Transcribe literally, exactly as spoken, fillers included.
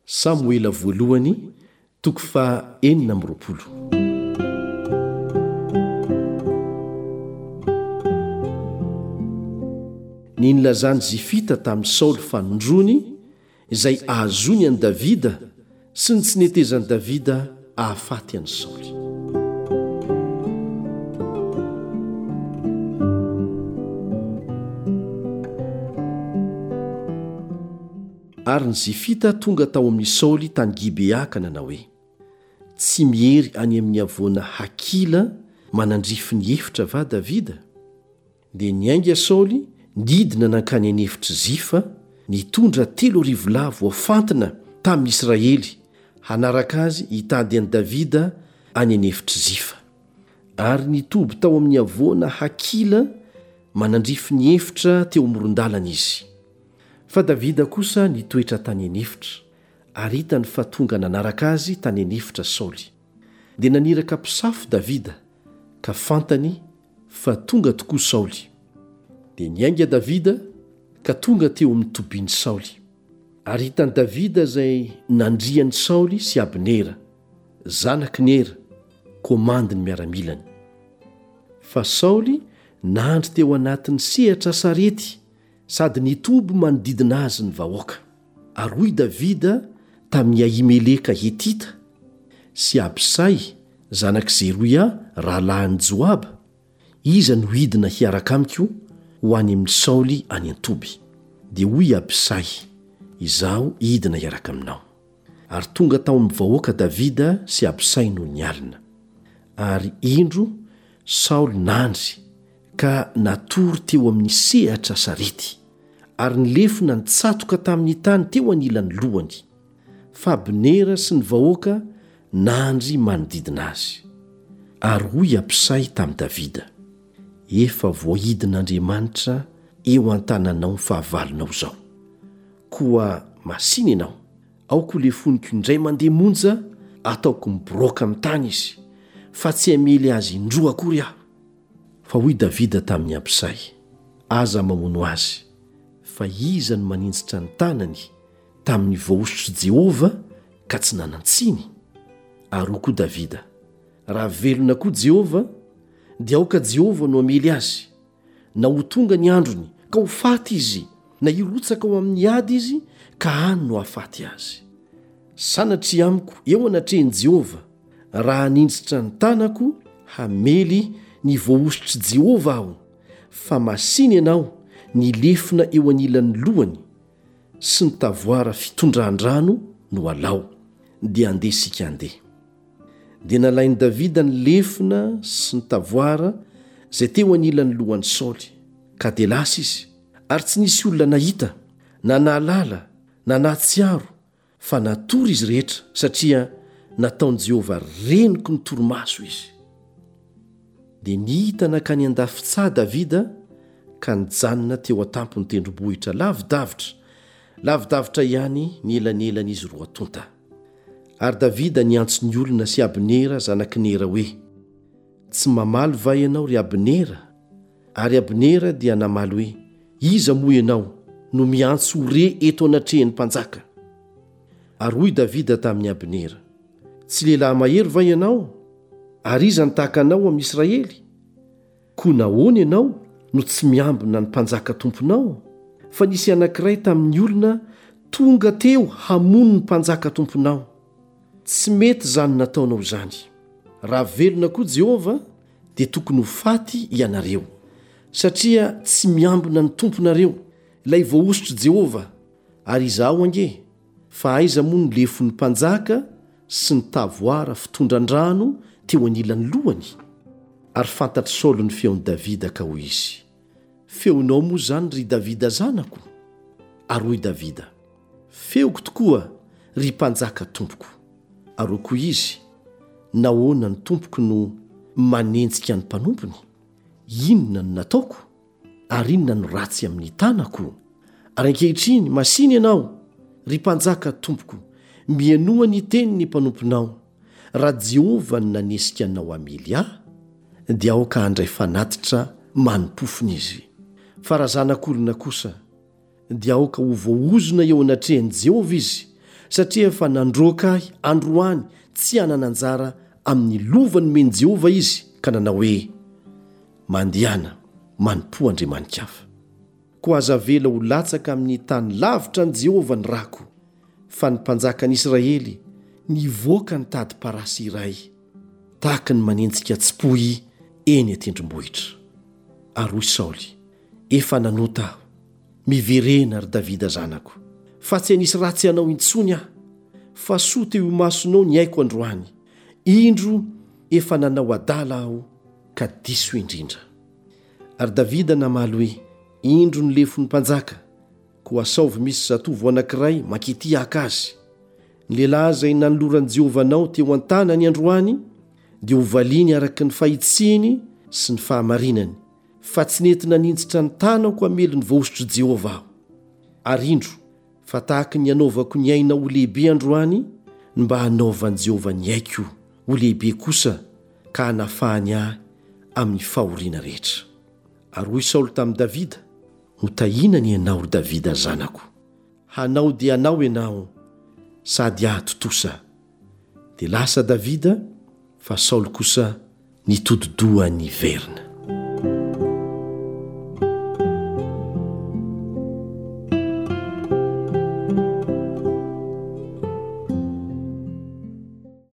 Samoela voalohany toko fa enina amby roapolo. Ny nilazany Zifita tamin'ny Saoly fanondrony izay ahazony an'i Davida sy ny tsy netezan'i Davida ahafaty an'i Saoly. Ary ny Zifita tonga tao amin'ny Saoly tany Gibea ka nanao hoe: tsy miery any amin'ny avoana Hakila manandrify ny efitra va Davida? Dia niainga Saoly nidina nankany an'efitra Zifa, nitondra telo arivo lahy voafantina tamin'ny Israely hanaraka azy hitady an'i Davida any an'efitra Zifa. Ary nitoby tao amin'ny avoana Hakila manandrify ny efitra teo amoron-dalana izy. Fa Davida kosa nitoetra tany an'efitra, ary hitany fa tonga nanaraka azy tany an'efitra Saoly. Dia naniraka mpisafo Davida, ka fantany fa tonga tokoa Saoly. Dia niainga Davida ka tonga teo amin'ny tobiany Saoly. Ary hitany Davida izay nandriany Saoly sy Abnera, zanaky Nera, komandiny miaramilany. Fa Saoly nandry teo anatin'ny sehatra sarety sady nitoby manodidina azy ny vahoaka. Ary hoy Davida tamin'ny Ahimeleka Hetita sy Abisay zanaky Zeroia rahalahin'i Joaba, iza no hidina hiaraka amiko ho any amin'ny Saoly any an-toby. Dia hoy Abisay: izaho hidina hiaraka aminao. Ary tonga tao amin'ny vahoaka Davida sy Abisay no nialina. Ary indro Saoly nandry ka natory teo amin'ny sehatra sarety, ary nilefina nitsatoka tamin'ny tany teo anilan'ny lohany. Fa Abnera sy ny vahoaka nandry manodidina azy. Ary hoy Abisay tamin'i Davida: efa voahidin'Andriamanitra eo an-tananao ny fahavalonao zao. Koa masiny ianao, aoko lefoniko indray mandeha monja, ataoko miboroka amin'ny tany izy, fa tsy hamely azy indroa akory aho. Fa hoy Davida tamin'ny Abisay: aza mamono azy, fa iza no maninjitra ny tanany tamin'ny voahositry Jehova ka tsy nanantsiny? Ary koa Davida: raha velona koa Jehova, dia aoka Jehova no amely azy, na ho tonga ny androny ka ho faty izy, na hirotsaka ao amin'ny ady izy ka any no hafaty azy. Sanatria amiko eo anatrehan'i Jehova, raha hanindritra ny tanako hamely ny voahositry Jehova aho, fa masiny ianao nilefina eo anilan'ny lohany, sy ny tavoara fitondran-drano no alao. Dia andeha sika andeha. Dia nalain'i Davida ny lefina sy ny tavoara izay teo anilan'ny lohan'i Saoly, ka dia lasa izy. Ary tsy nisy olona nahita, na nahalala, na nahatsiaro, fa natory izy rehetra, satria nataon'i Jehova reniko ny torimaso izy. Dia nihita nakany an-dafitsaha Davida, ka nijanona teo an-tampony tendrombohitra lavidavitra, lavidavitra ihany ny elanelan'izy roa tonta. Ary Davida niantso ny olona sy Abnera zanaky Nera hoe: tsy mamaly va ianao ry Abnera? Ary Abnera dia namaly hoe: iza moa ianao no miantso ore eto anatrehan'ny mpanjaka? Ary hoy Davida tamin'ny Abnera: tsy lehilahy mahery va ianao? Ary iza nitahaka anao amin'ny Israely? Koa nahoana ianao no tsy miambina ny mpanjaka tomponao? Fa nisy anankiray tamin'ny olona tonga teo hamono ny mpanjaka tomponao. Tsy mety zany nataonao zany. Raha velona koa Jehova, dia tokony ho faty ianareo, satria tsy miambina ny tomponareo, ilay voahositry Jehova. Ary izaho ange, fa aiza moa ny lefon'ny mpanjaka sy ny tavoara fitondran-drano teo anilan'ny lohany? Ary fantatry Saoly ny feon'i Davida ka hoy izy: feonao moa zany ry Davida zanako? Ary hoy Davida: feoko tokoa ry mpanjaka tompoko. Ary koa izy: nahoana ny tompoko no manenjika ny mpanompony? Inona no nataoko? Ary inona no ratsy amin'ny tanako? Ary ankehitriny masiny ianao ry mpanjaka tompoko, mianoa ny teny ny mpanomponao. Raha Jehova no nanesika anao hamely ahy, dia aoka handray fanatitra manimpofony izy. Fa raha zanakorona kosa, dia aoka ho voahozona eo anatrehan'i Jehova izy, satria efa nandroaka ahy androany tsy hanana anjara amin'ny lovany meny Jehovah izy ka nanao hoe mandehana manompo Andriamanikafa. Ko aza vela ho latsaka amin'ny tany lavitra ny Jehovah ny rako, fa ny mpanjakan'Israely nivoaka ny tady parasy iray tahaka ny manenjika tsipoy eny an-tendrombohitra. Ary Saoly, efa nanota aho, miverena ary Davida zanako, fa tsy hanisy ratsy anao intsony aho, fa soa teo io masonao ny aiko androany. Indro efa nanao adala aho ka diso indrindra. Ary Davida namaly hoe indro ny lefo ny mpanjaka, koa asaovy misy zatovo anankiray makity haka azy. Ny lehilahy izay nanoloran'i Jehovah anao teo an-tanany androany dia ho valiany araka ny fahitsiny sy ny fahamarinany, fa tsy nentina nintsitra ny tanako hamely ny vohosotry Jehovah aho. Ary indro fa tahaka ny anaovako ny aina ho lehibe androany, mba hanaovan'i Jehovah ny aiko ho lehibe kosa ka hanafahany ahy amin'ny fahoriana rehetra. Ary hoy Saoly tamin'i Davida, hotahiana ny ianao Davida zanako, hanao dia hanao ianao sady aho totosa. Dia lasa Davida, fa Saoly kosa nitodi-doha ny verina.